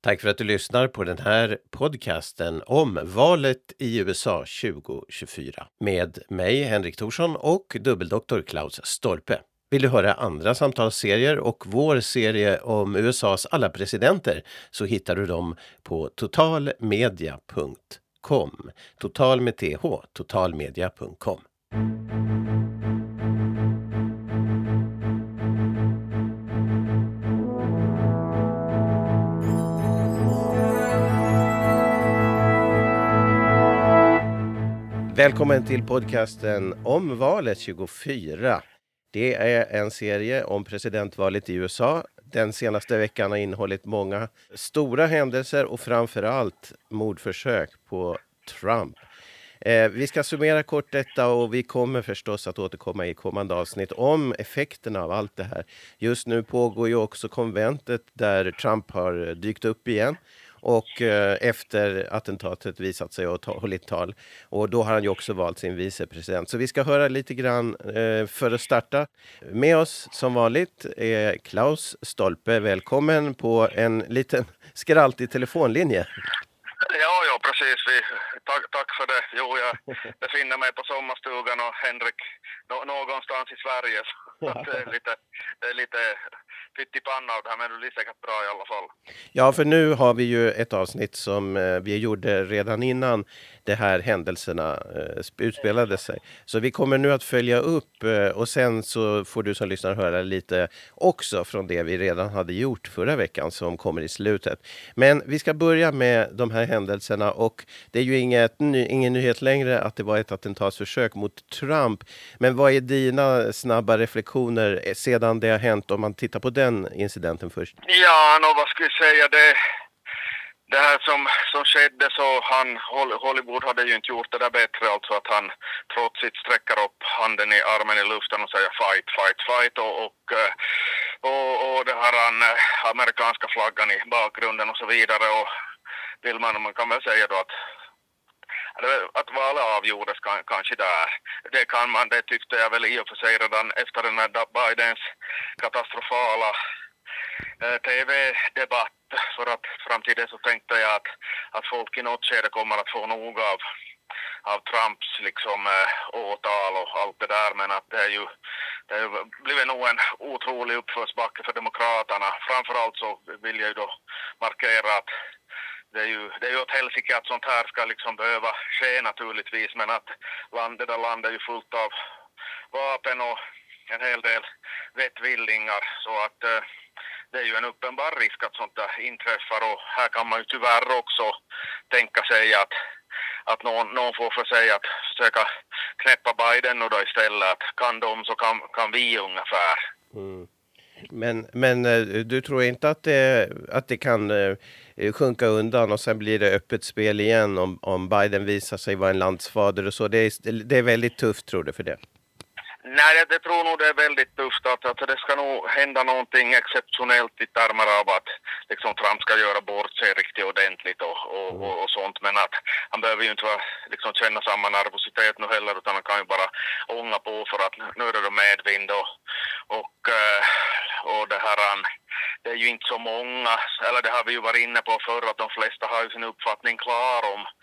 Tack för att du lyssnar på den här podcasten om valet i USA 2024 med mig Henrik Thorsson och dubbeldoktor Klaus Stolpe. Vill du höra andra samtalsserier och vår serie om USAs alla presidenter så hittar du dem på totalmedia.com. Total med TH, totalmedia.com. Välkommen till podcasten om valet 24. Det är en serie om presidentvalet i USA. Den senaste veckan har innehållit många stora händelser och framförallt mordförsök på Trump. Vi ska summera kort detta och vi kommer förstås att återkomma i kommande avsnitt om effekterna av allt det här. Just nu pågår ju också konventet där Trump har dykt upp igen. Och efter attentatet visat sig och hållit tal. Och då har han ju också valt sin vicepresident. Så vi ska höra lite grann för att starta. Med oss som vanligt är Klaus Stolpe. Välkommen på en liten skraltig telefonlinje. Ja, precis. Tack för det. Jo, jag befinner mig på sommarstugan och Henrik någonstans i Sverige. Så det är lite pytt i panna av det här, men det blir säkert bra i alla fall. Ja, för nu har vi ju ett avsnitt som vi gjorde redan innan de här händelserna utspelade sig. Så vi kommer nu att följa upp och sen så får du som lyssnar höra lite också från det vi redan hade gjort förra veckan som kommer i slutet. Men vi ska börja med de här händelserna och det är ju ingen nyhet längre att det var ett attentatsförsök mot Trump. Men vad är dina snabba reflektioner sedan det har hänt om man tittar på den incidenten först? Ja, vad ska jag säga? Det här som skedde, så Hollywood hade ju inte gjort det där bättre, alltså att han trots sitt sträcker upp handen i armen i luften och säger fight och det här amerikanska flaggan i bakgrunden och så vidare, och man kan väl säga då att valet avgjordes kanske där. Det tyckte jag väl i och för sig redan efter den här Bidens katastrofala TV-debatt, för att fram till det så tänkte jag att folk i något skede kommer att få nog av Trumps åtal och allt det där, men att det är ju blivit nog en otrolig uppförsbacke för demokraterna. Framförallt så vill jag ju då markera att det är ju åt helsike att sånt här ska behöva ske naturligtvis, men att landet är ju fullt av vapen och en hel del vettvillingar, så att det är ju en uppenbar risk att sånt där inträffar, och här kan man ju tyvärr också tänka sig att någon får för sig att försöka knäppa Biden och då istället att kan de så kan vi ungefär. Mm. Men du tror inte att det kan sjunka undan och sen blir det öppet spel igen om Biden visar sig vara en landsfader och så? Det är väldigt tufft, tror du, för det? Nej, jag tror nog det är väldigt tufft att det ska nog hända någonting exceptionellt i termer av att Trump ska göra bort sig riktigt ordentligt och sånt, men att han behöver ju inte känna samma nervositet nu heller, utan han kan ju bara ånga på för att nu är det medvind och det här, det är ju inte så många, eller det har vi ju varit inne på förr, att de flesta har ju sin uppfattning klar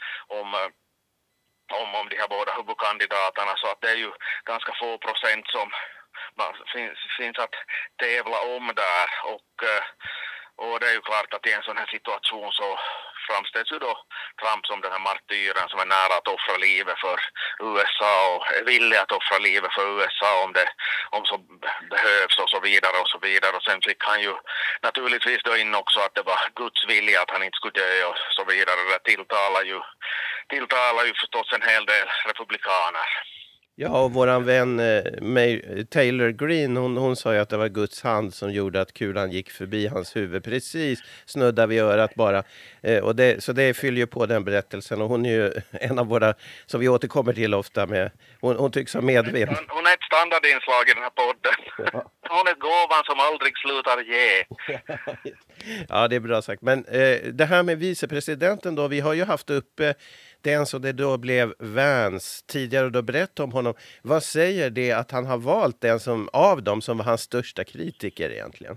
om de här båda huvudkandidaterna, så att det är ju ganska få procent som finns att tävla om där, och det är ju klart att i en sån här situation så framställs ju då Trump som den här martyren som är nära att offra livet för USA och är villig att offra livet för USA om så behövs och så vidare och så vidare. Och sen fick han ju naturligtvis då in också att det var Guds vilja att han inte skulle dö och så vidare. Det tilltalar ju förstås en hel del republikaner. Ja, och våran vän Taylor Greene, hon sa ju att det var Guds hand som gjorde att kulan gick förbi hans huvud. Precis, snuddar vid örat bara. Så det fyller ju på den berättelsen. Och hon är ju en av våra, som vi återkommer till ofta med. Hon tycks ha medvind. Hon är ett standardinslag i den här podden. Ja. Hon är gåvan som aldrig slutar ge. Ja, det är bra sagt. Men det här med vicepresidenten då, vi har ju haft uppe den som det då blev Vance tidigare, och då berättade om honom. Vad säger det att han har valt den av dem som var hans största kritiker egentligen?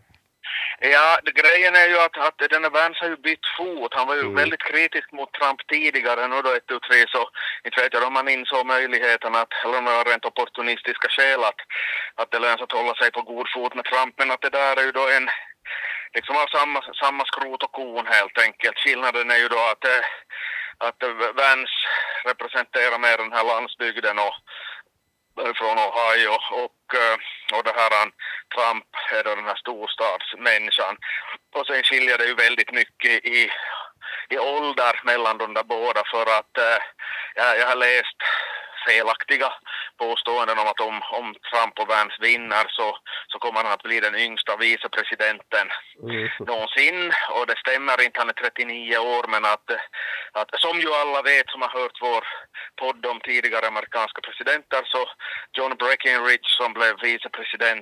Ja, grejen är ju att den här Vance har ju bytt fot. Han var ju väldigt kritisk mot Trump tidigare. Nu då 1, 2, 3 så inte vet jag om han insåg möjligheten att, eller några rent opportunistiska skäl att det löns att hålla sig på god fot med Trump. Men att det där är ju då en liksom av samma skrot och kon helt enkelt. Skillnaden är ju då att Vance representerar mer den här landsbygden och från Ohio och det här Trump är då den här storstadsmänniskan. Och sen skiljer det ju väldigt mycket i ålder mellan de där båda för att jag har läst felaktiga påståenden om att om Trump och Vance vinner så kommer han att bli den yngsta vicepresidenten någonsin, och det stämmer inte, han är 39 år, men att som ju alla vet som har hört vår podd om tidigare amerikanska presidenter, så John Breckinridge som blev vicepresident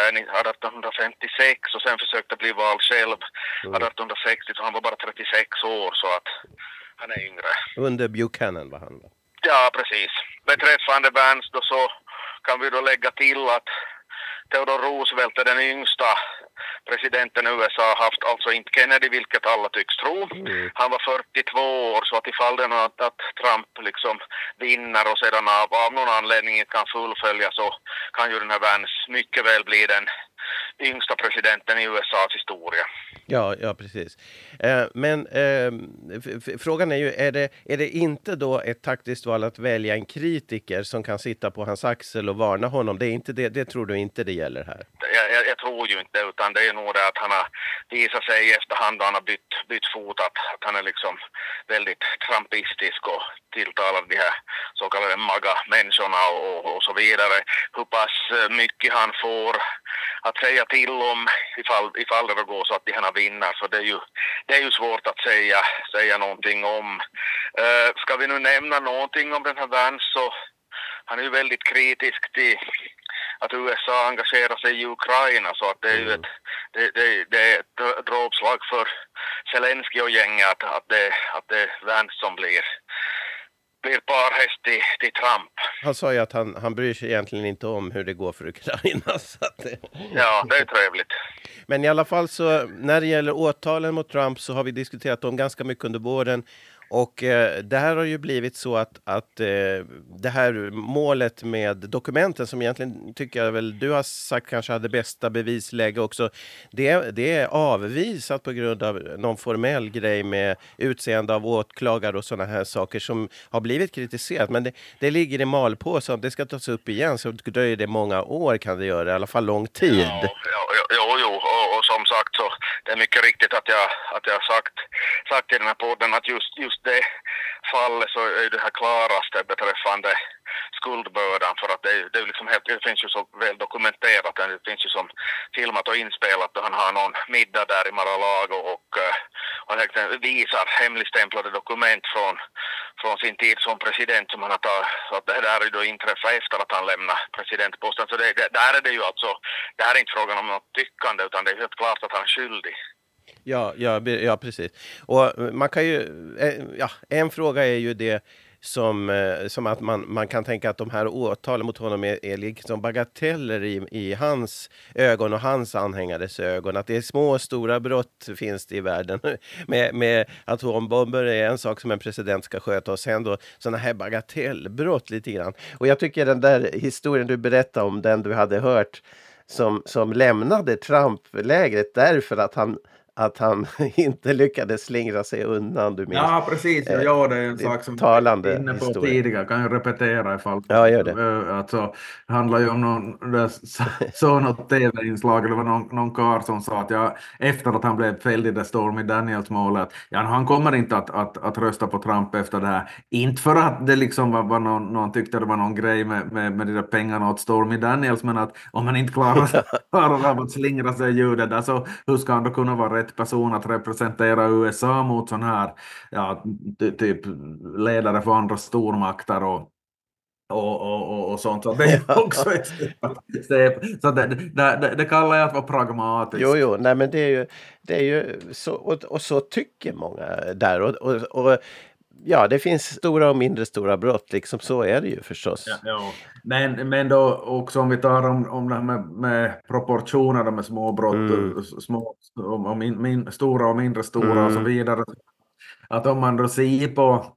1856 och sen försökte bli vald själv 1860, så han var bara 36 år, så att han är yngre. Under Buchanan var han. Ja, precis. Beträffande Vance då så kan vi då lägga till att Theodore Roosevelt är den yngsta presidenten i USA haft, alltså inte Kennedy, vilket alla tycks tro. Han var 42 år, så att ifall det är något att Trump liksom vinner och sedan av någon anledning inte kan fullfölja, så kan ju den här Vance mycket väl bli den yngsta presidenten i USAs historia. Ja, precis. Men frågan är ju, är det inte då ett taktiskt val att välja en kritiker som kan sitta på hans axel och varna honom? Det är inte det tror du inte det gäller här? Jag tror ju inte, utan det är nog det att han har visat sig i efterhand och han har bytt fot, att han är liksom väldigt trumpistisk och tilltalar de här så kallade MAGA-människorna och så vidare. Hur pass mycket han får att säga till om ifall det går så att de här vinner, så det är ju svårt att säga någonting om. Ska vi nu nämna någonting om den här Vance, så han är ju väldigt kritisk till att USA engagerar sig i Ukraina, så att det är ju det är ett dråpslag för Zelensky och gänget att det är Vance som blir parhäst till Trump. Han sa ju att han bryr sig egentligen inte om hur det går för Ukraina. Så att ja, det är trevligt. Men i alla fall så, när det gäller åtalen mot Trump så har vi diskuterat dem ganska mycket under våren. Och det här har ju blivit så att det här målet med dokumenten, som egentligen tycker jag väl du har sagt kanske hade bästa bevisläge också, det är avvisat på grund av någon formell grej med utseende av åklagare och sådana här saker som har blivit kritiserat. Men det ligger i malpåse, om det ska tas upp igen så dröjer det många år, kan det göra, i alla fall lång tid. Jo, och som sagt så det är mycket riktigt att jag sagt i den här podden att just det fallet så är det här klaraste beträffande skuldbördan, för att det är liksom helt, det finns ju så väl dokumenterat, det finns ju som filmat och inspelat då han har någon middag där i Mar-a-Lago och han visar hemligstämplade dokument från sin tid som president som han har tagit, så att det där är då inträffat efter att han lämnar presidentposten, så där är det ju alltså, det här är inte frågan om något tyckande, utan det är helt klart att han är skyldig. Ja, precis. Och man kan ju, en fråga är ju det som att man kan tänka att de här åtalen mot honom är liksom bagateller i hans ögon och hans anhängares ögon. Att det är små och stora brott finns det i världen. med atombomber är en sak som en president ska sköta, och sen då sådana här bagatellbrott lite grann. Och jag tycker den där historien du berättade om, den du hade hört som lämnade Trump-lägret därför att han inte lyckades slingra sig undan, du minns. Ja, precis. Ja, det är en sak som jag var inne på tidigare. Kan jag repetera ifall... Ja, gör det. Alltså, det handlar ju om något tv-inslag, eller någon karl som sa att efter att han blev fälld i det Stormy Daniels-målet, han kommer inte att rösta på Trump efter det här. Inte för att det liksom var någon tyckte det var någon grej med de där pengarna åt Stormy Daniels, men att om man inte klarar av att slingra sig ljudet där, så hur ska han då kunna vara rätt person att representera USA mot sån här typ ledare för andra stormakter och sånt. Så det är också ett steg. Så det kallar jag att vara pragmatisk. Jo, nej, men det är ju så, och så tycker många där, och ja, det finns stora och mindre stora brott, liksom så är det ju förstås. Ja, ja. Men då också om vi tar om det här med proportionerna med små brott, små, stora och mindre stora och så vidare. Att om man då ser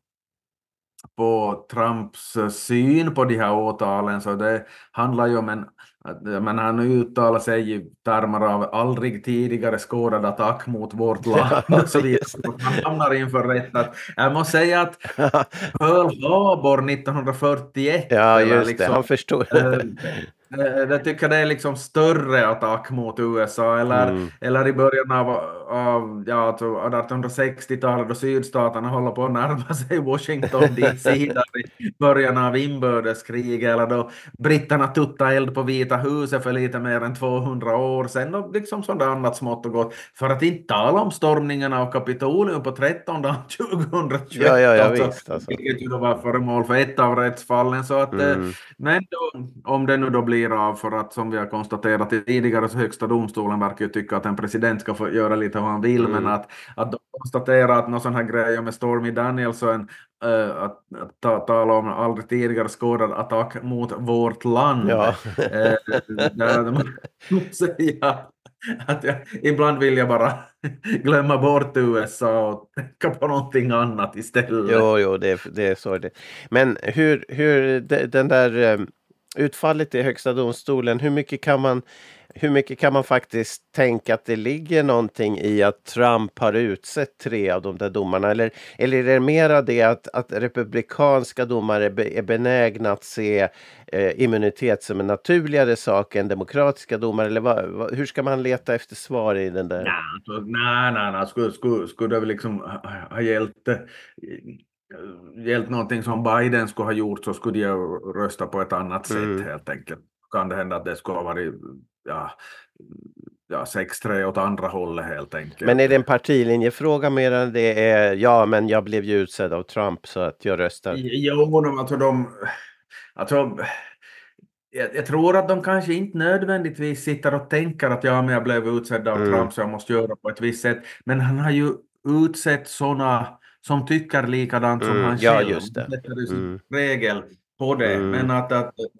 på Trumps syn på de här åtalen, så det handlar ju om men han uttalar sig i termer av aldrig tidigare skådad attack mot vårt land och så vidare. Han hamnar inför rätt. Jag måste säga att Pearl Harbor 1941, Ja, eller just det, liksom, han förstår. jag tycker det är liksom större attack mot USA, eller i början av 1860-talet då sydstaterna håller på att närma sig Washington DC där i början av inbördeskrig, eller då britterna tuttade eld på Vita huset för lite mer än 200 år sedan, och liksom sådant annat smått och gott. För att inte tala om stormningen av Kapitolium på 13/2021, Ja, visst, alltså. vilket ju då var föremål för ett av rättsfallen. Så att, men då, om det nu då blir av, för att som vi har konstaterat tidigare så högsta domstolen verkar ju tycka att en president ska få göra lite vad han vill, men att de konstaterar att någon sån här grej med Stormy Daniels och att tala om aldrig tidigare skådad attack mot vårt land. Ja. Där man måste säga att ibland vill jag bara glömma bort USA och tänka på någonting annat istället. Jo, det är så det. Men hur den där utfallet i högsta domstolen, hur mycket kan man faktiskt tänka att det ligger någonting i att Trump har utsett 3 av de där domarna, eller är det mera det att republikanska domare är benägna att se immunitet som en naturligare sak än demokratiska domare, eller hur ska man leta efter svar i den där? Nej, skulle det väl liksom ha hjälpt någonting som Biden skulle ha gjort, så skulle jag rösta på ett annat sätt helt enkelt. Kan det hända att det skulle ha varit 6-3 åt andra hållet helt enkelt. Men är det en partilinjefråga mer än det är, men jag blev ju utsedd av Trump så att jag röstar? Jag tror att de kanske inte nödvändigtvis sitter och tänker att men jag blev utsedd av Trump så jag måste göra på ett visst sätt. Men han har ju utsett sådana som tycker likadant som han själv. Just det. Det är regel på det. Men att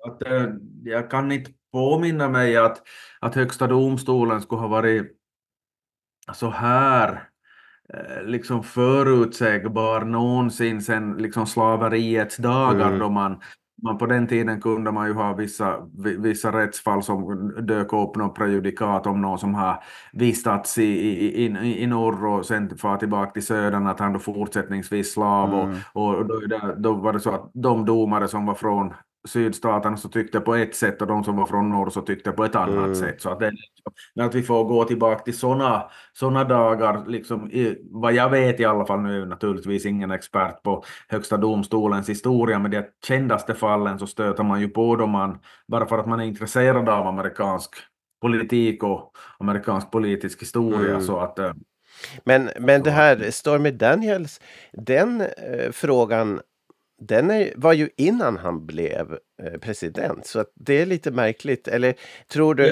jag kan inte påminna mig att högsta domstolen skulle ha varit så här liksom förutsägbar någonsin sedan liksom slaveriets dagar, då man på den tiden kunde man ju ha vissa rättsfall som dök upp något prejudikat om någon som har vistats i norr och sen far tillbaka till södern, att han då fortsättningsvis slav och då var det så att de domare som var från sydstaterna så tyckte på ett sätt och de som var från norr så tyckte på ett annat sätt. Så att, att vi får gå tillbaka till såna dagar, liksom, vad jag vet i alla fall, nu är jag naturligtvis ingen expert på högsta domstolens historia, men de kändaste fallen så stöter man ju på dem bara för att man är intresserad av amerikansk politik och amerikansk politisk historia. Så att, men det här Stormy Daniels, den frågan, var ju innan han blev president, så att det är lite märkligt, eller tror du?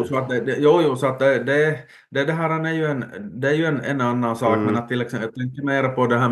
Så att det här är ju en annan sak, men att till exempel jag tänker mer på det här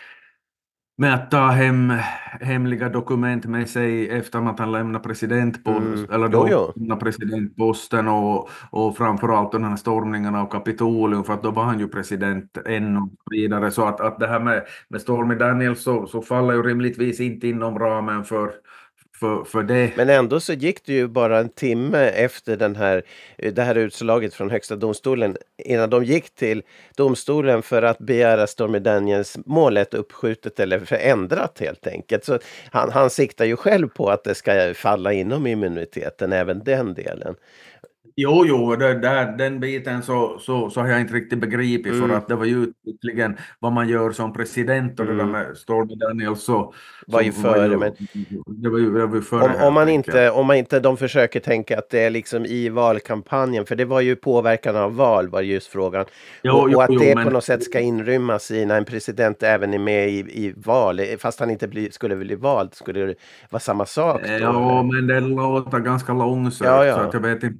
med att ta hem hemliga dokument med sig efter att han lämnar presidentposten, eller då lämnar presidentposten, och framförallt den här stormningen av Kapitolium, för att då var han ju president ännu vidare. Så att det här med Stormy Daniels så faller ju rimligtvis inte inom ramen för det. Men ändå så gick det ju bara en timme efter det här utslaget från högsta domstolen innan de gick till domstolen för att begära Stormy Daniels målet uppskjutet eller förändrat helt enkelt. Så han siktar ju själv på att det ska falla inom immuniteten, även den delen. Jo, den biten så har jag inte riktigt begripit, för att det var ju uttryckligen vad man gör som president, och det där med Stormy Daniels så var ju före, men det var ju före. Om man inte de försöker tänka att det är liksom i valkampanjen, för det var ju påverkan av val var just frågan, och att det på något sätt ska inrymmas i när en president även är med i val, fast han inte skulle bli vald, skulle det vara samma sak då? Ja, men det låter ganska långsökt, så att jag vet inte hur de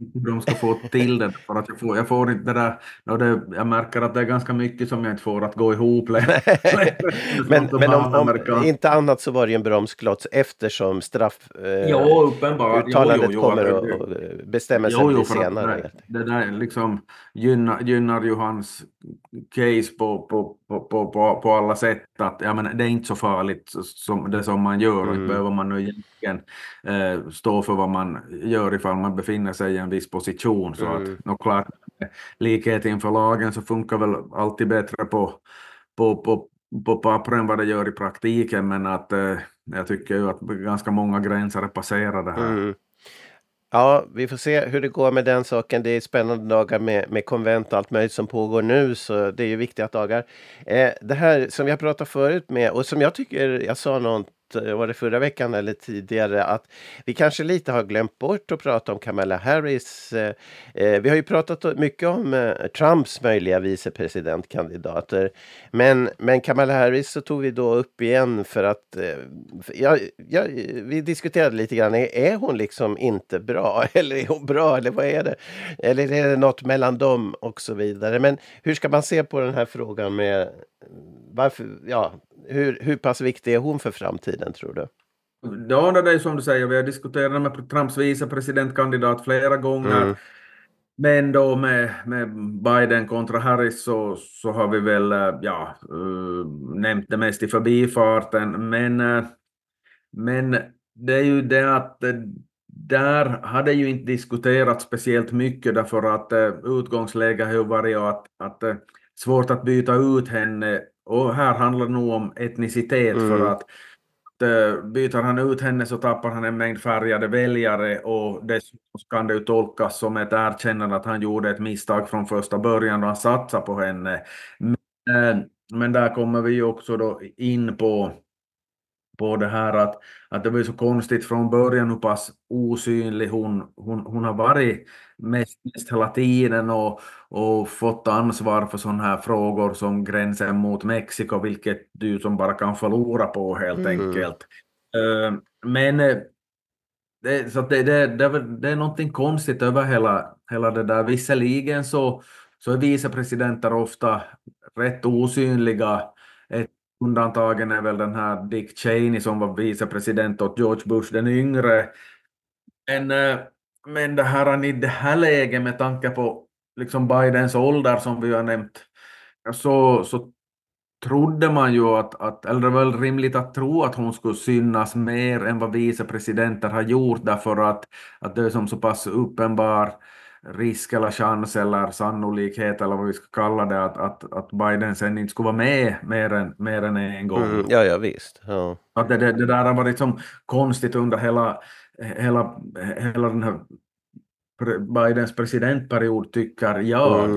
ska få till det, för att jag får inte det där, jag märker att det är ganska mycket som jag inte får att gå ihop. Men om inte annat så var det ju en bromsklots eftersom jo, uppenbart. uttalandet Jo, kommer och bestämmelsen blir för senare. det där liksom gynnar ju hans case på alla sätt. Att, jag menar, det är inte så farligt som det som man gör, och inte behöver man nu egentligen stå för vad man gör ifall man befinner sig i en viss position. Så att klart, likhet inför lagen så funkar väl alltid bättre på pappren vad det gör i praktiken, men att jag tycker ju att ganska många gränser är passerade här. Ja, vi får se hur det går med den saken. Det är spännande dagar med konvent och allt möjligt som pågår nu, så det är ju viktiga dagar. Det här som vi har pratat förut med, och som jag tycker, jag sa något, var det förra veckan eller tidigare, att vi kanske lite har glömt bort att prata om Kamala Harris. Vi har ju pratat mycket om Trumps möjliga vicepresidentkandidater, men Kamala Harris så tog vi då upp igen för att vi diskuterade lite grann, är hon liksom inte bra eller är hon bra eller vad är det? Eller är det något mellan dem och så vidare? Men hur ska man se på den här frågan med varför, hur pass viktig är hon för framtiden, tror du? Ja, det är som du säger, vi har diskuterat med Trumps vicepresidentkandidat flera gånger. Men då med Biden kontra Harris så har vi väl nämnt det mest i förbifarten. Men det är ju det att där hade ju inte diskuterat speciellt mycket, därför att utgångsläget har ju varit att svårt att byta ut henne, och här handlar det nog om etnicitet, för att byter han ut henne så tappar han en mängd färgade väljare, och dessutom kan det ju tolkas som ett erkännande att han gjorde ett misstag från första början då han satsade på henne. Men där kommer vi ju också då in på det här att det var så konstigt från början hur pass osynlig hon har varit mest hela tiden, och fått ansvar för sådana här frågor som gränsen mot Mexiko, vilket du som bara kan förlora på helt enkelt. Men det är någonting konstigt över hela det där. Visserligen så är vicepresidenter ofta rätt osynliga. Undantagen är väl den här Dick Cheney som var vicepresident åt George Bush den yngre. Men det här i det här läget, med tanke på liksom Bidens ålder som vi har nämnt, så trodde man ju eller det var väl rimligt att tro att hon skulle synas mer än vad vicepresidenter har gjort, därför att det är som så pass uppenbar risk eller chans eller sannolikhet eller vad vi ska kalla det, att Biden sen inte skulle vara med mer än en gång. Ja, visst. Ja. Att det där har varit som konstigt under hela den här Bidens presidentperiod, tycker jag.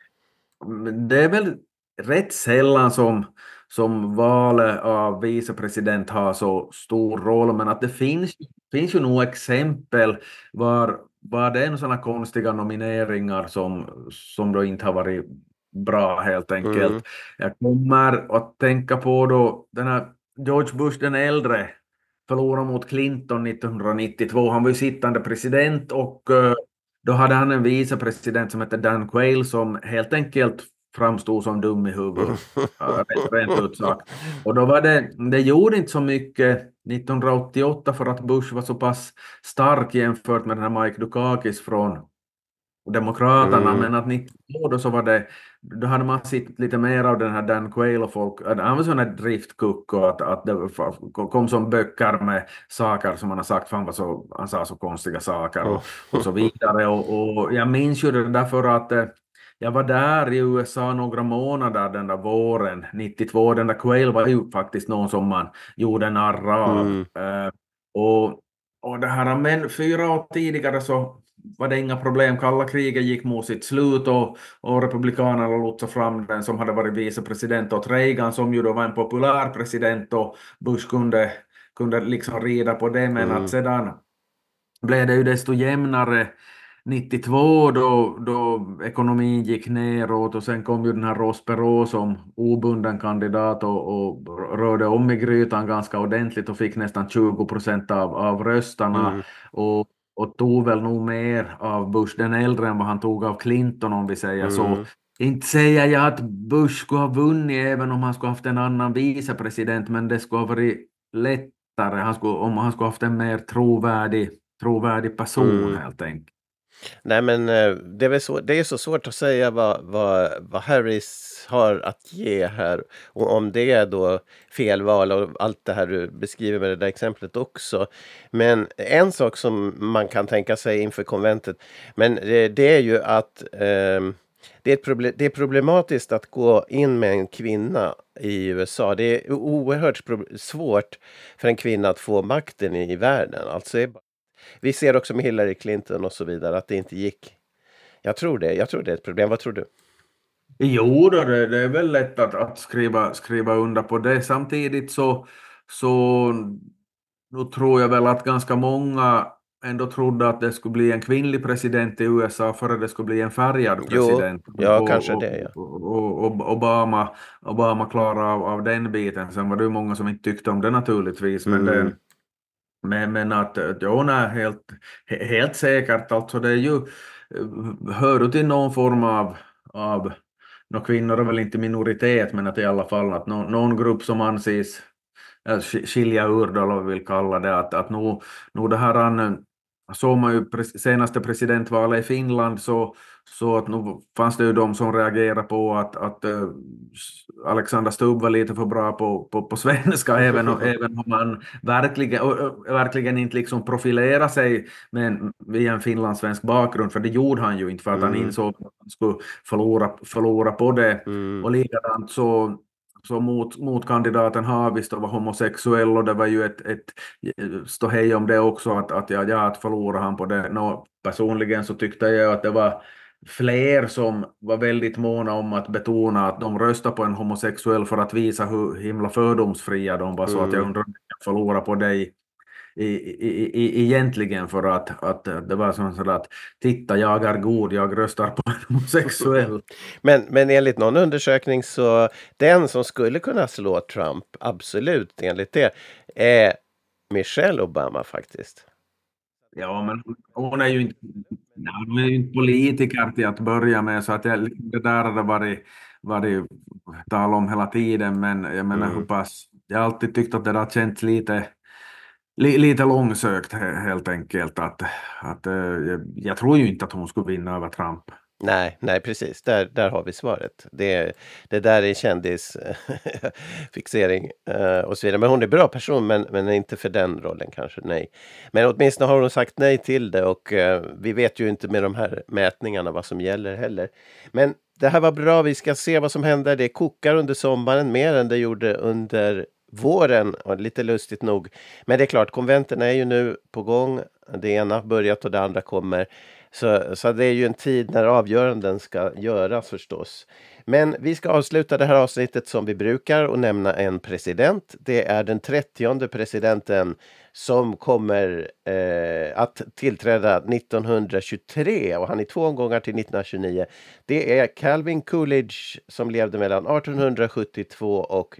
Det är väl rätt sällan som valet av vicepresident har så stor roll, men att det finns ju nog exempel var det är sådana konstiga nomineringar som då inte har varit bra helt enkelt. Jag kommer att tänka på då den här George Bush den äldre förlorade mot Clinton 1992. Han var ju sittande president, och då hade han en vicepresident som hette Dan Quayle som helt enkelt framstod som dum i huvudet, rent ut sagt. Och då var det gjorde inte så mycket 1988 för att Bush var så pass stark jämfört med den här Mike Dukakis från Demokraterna, men att 92 då så var det, då hade man sett lite mer av den här Dan Quayle och folk, han var sån här driftkuck, och att det kom som böcker med saker som han har sagt, för han sa så konstiga saker och så vidare, och jag minns ju det därför att jag var där i USA några månader den där våren 92. Den där Quayle var ju faktiskt någon som man gjorde narr av. Och det här, men 4 år tidigare så var det inga problem. Kalla kriget gick mot sitt slut, och republikanerna lotsade fram den som hade varit vicepresident åt Reagan, som ju då var en populär president, och Bush kunde liksom rida på det, men att sedan blev det ju desto jämnare 92 då ekonomin gick neråt, och sen kom ju den här Ross Perot som obunden kandidat och rörde om i grytan ganska ordentligt och fick nästan 20% av röstarna. och tog väl nog mer av Bush den äldre än vad han tog av Clinton, om vi säger så. Mm. Inte säger jag att Bush skulle ha vunnit även om han skulle haft en annan vicepresident, men det skulle ha varit lättare om han skulle haft en mer trovärdig person Mm. helt enkelt. Nej, men det är väl så, det är så svårt att säga vad Harris har att ge här, och om det är då fel val och allt det här du beskriver med det där exemplet också. Men en sak som man kan tänka sig inför konventet, men det är ju att det är problematiskt att gå in med en kvinna i USA. Det är oerhört svårt för en kvinna att få makten i världen. Alltså, vi ser också med Hillary Clinton och så vidare att det inte gick. Jag tror det är ett problem. Vad tror du? Jo, då, det är väl lätt att skriva under på det. Samtidigt så nu tror jag väl att ganska många ändå trodde att det skulle bli en kvinnlig president i USA före det skulle bli en färgad Jo, president. ja, kanske det, ja. Och Obama klarade av den biten. Sen var det ju många som inte tyckte om det naturligtvis. Mm. Men att ja, nej, helt säkert, alltså det är ju, hör du till någon form av kvinnor är väl inte minoritet, men att i alla fall att någon grupp som anses skilja ur då, eller vad vi vill kalla det, att nu det här såg man ju senaste presidentvalet i Finland, så att nu fanns det ju de som reagerade på att Alexander Stubb var lite för bra på svenska, även om han verkligen inte liksom profilerade sig via en finlandssvensk bakgrund, för det gjorde han ju inte, för att han insåg att han skulle förlora på det. Och likadant så motkandidaten Haavisto var homosexuell, och det var ju ett ståhej om det också, att förlora han på det. Personligen så tyckte jag att det var fler som var väldigt måna om att betona att de röstar på en homosexuell för att visa hur himla fördomsfria de var, så att jag undrar om jag förlorar på dig egentligen, för att det var sådär att titta, jag är god, jag röstar på en homosexuell. Men enligt någon undersökning så den som skulle kunna slå Trump, absolut enligt det, är Michelle Obama faktiskt. Ja, men hon är ju inte politiker till att börja med, så att det där har det varit tal om hela tiden, men jag menar hur pass, jag har alltid tyckt att det har känts lite långsökt helt enkelt, att jag tror ju inte att hon skulle vinna över Trump. Nej, precis. Där har vi svaret. Det där är kändisfixering och så vidare. Men hon är en bra person, men inte för den rollen kanske, nej. Men åtminstone har hon sagt nej till det, och vi vet ju inte med de här mätningarna vad som gäller heller. Men det här var bra, vi ska se vad som händer. Det kokar under sommaren mer än det gjorde under våren, och lite lustigt nog. Men det är klart, konventen är ju nu på gång. Det ena börjat och det andra kommer. Så det är ju en tid när avgöranden ska göras förstås. Men vi ska avsluta det här avsnittet som vi brukar och nämna en president. Det är den 30:e presidenten som kommer att tillträda 1923, och han är 2 omgångar till 1929. Det är Calvin Coolidge som levde mellan 1872 och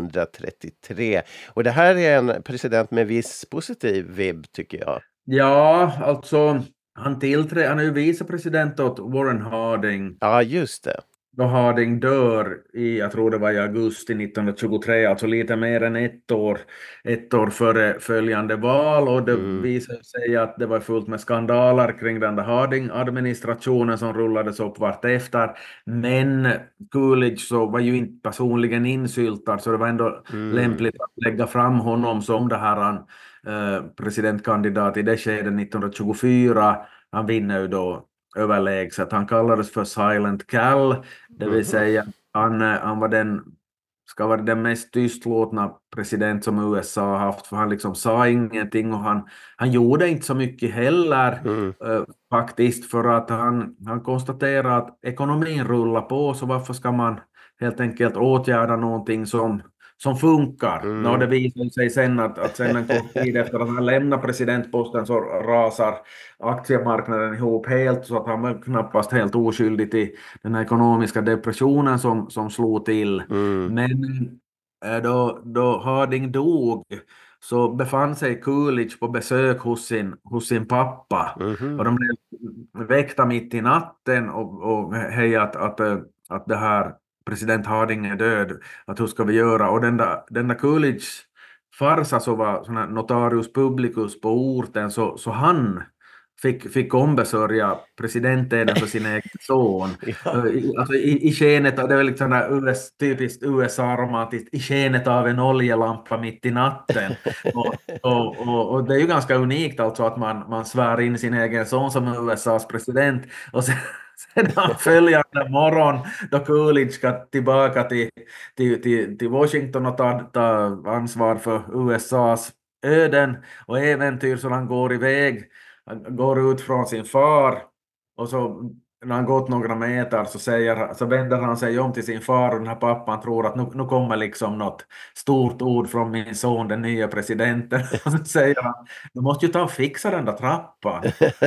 1933. Och det här är en president med viss positiv vibb, tycker jag. Ja, alltså han är ju vicepresident åt Warren Harding. Ja, just det. Då Harding dör jag tror det var i augusti 1923, alltså lite mer än ett år före följande val, och det visade sig att det var fullt med skandaler kring den där Harding-administrationen som rullades upp vartefter, men Coolidge så var ju inte personligen insyltad, så det var ändå lämpligt att lägga fram honom som det här presidentkandidat i det skedet 1924. Han vinner ju då överlägset. Han kallades för Silent Cal, det vill säga han var ska vara den mest tystlåtna president som USA har haft, för han liksom sa ingenting, och han gjorde inte så mycket heller faktiskt, för att han konstaterade att ekonomin rullar på, så varför ska man helt enkelt åtgärda någonting som funkar. Det visar sig sen att sen en kort tid efter att han lämnar presidentposten så rasar aktiemarknaden ihop helt, så att han var knappast helt oskyldig till den här ekonomiska depressionen som slog till. Men då Harding dog, så befann sig Coolidge på besök hos sin pappa. Mhm. Och de blev väckta mitt i natten och hej att det här president Harding är död, att hur ska vi göra? Och den där Coolidge farsa så var sån här notarius publicus på orten, så han fick ombesörja presidenteden för sin egen son. Ja. Alltså i skenet av, det är väl liksom där typiskt USA-romantiskt, i skenet av en oljelampa mitt i natten. Och det är ju ganska unikt alltså att man svär in sin egen son som USAs president, och sedan följande morgon då Coolidge ska tillbaka till Washington och ta ansvar för USAs öden och äventyr, så han går iväg. Han går ut från sin far, och så när han gått några meter så vänder han sig om till sin far, och den här pappan tror att nu kommer liksom något stort ord från min son, den nya presidenten. Och så säger han, du måste ju ta och fixa den där trappan.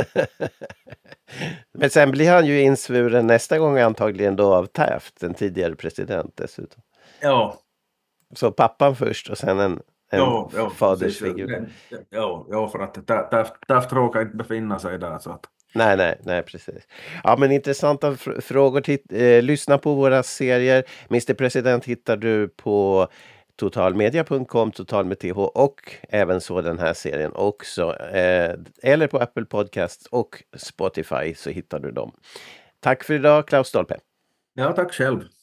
Men sen blir han ju insvuren nästa gång antagligen då av Taft, en tidigare president dessutom. Ja, Så pappan först och sen en fadersfigur. Ja, för att Taft råkar inte befinna sig där, så att... Nej, precis. Ja, men intressanta frågor. Lyssna på våra serier. Mr. President hittar du på totalmedia.com, total med TH, och även så den här serien också. Eller på Apple Podcasts och Spotify så hittar du dem. Tack för idag, Klaus Stolpe. Ja, tack själv.